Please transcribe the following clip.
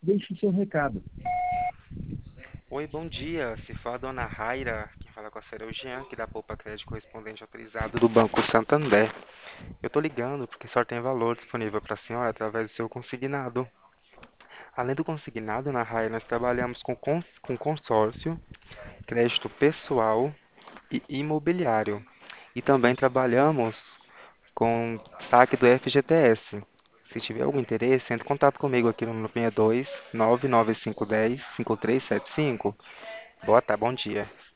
deixe seu recado. Oi, bom dia. Se for a dona Raira, quem fala com a senhora é o Jean, que dá Poupa Crédito correspondente autorizado do Banco Santander. Eu tô ligando porque a senhora tem valor disponível para a senhora através do seu consignado. Além do consignado, Dona Raira, nós trabalhamos com consórcio, crédito pessoal e imobiliário. E também trabalhamos com saque do FGTS. Se tiver algum interesse, entre em contato comigo aqui no número 62 99510 5375. Boa tarde, bom dia.